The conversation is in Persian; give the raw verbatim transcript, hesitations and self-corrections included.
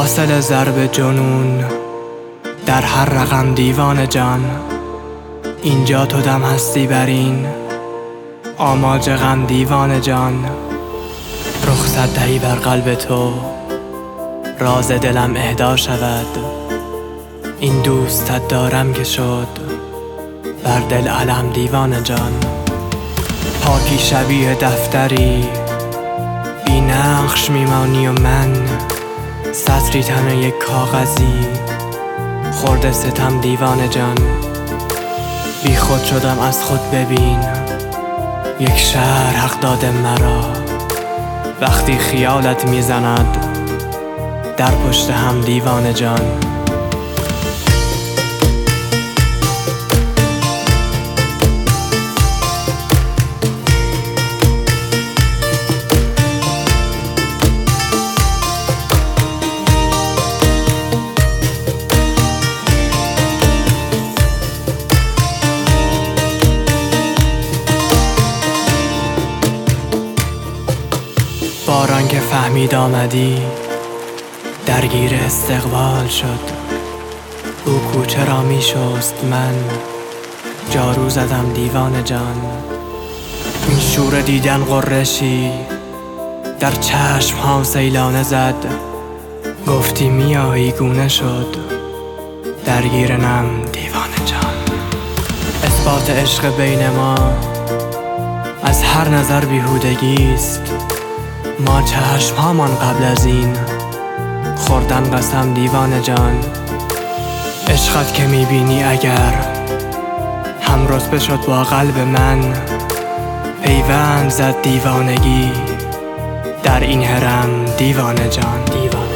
حاصل ضرب جنون در هر رقم دیوانه جان. اینجا تو دم هستی برین آماج غم دیوانه جان. رخصت دهی بر قلب تو راز دلم اهدا شود. این دوستت دارم که شد بر دل علم دیوانه جان. پاکی شبیه دفتری بی نقش میمانی و من سطری تنه یک کاغذی خورده ستم دیوانه جان. بی خود شدم از خود ببین یک شهر حق داده مرا. وقتی خیالت میزند در پشت هم دیوانه جان. باران که فهمید آمدی درگیر استقبال شد. او کوچه را می شست من جارو زدم دیوانه جان. این شور دیدن غرشی در چشم ها سیلانه زد. گفتی میایی گونه شد درگیر نم دیوانه جان. اثبات عشق بین ما از هر نظر بیهودگیست. ما چشم هامان قبل از این خوردن قسم دیوانه جان. عشقت که میبینی اگر هم رتبه شد با قلب من. پیوند زد دیوانگی در این هرم دیوانه جان. دیوانه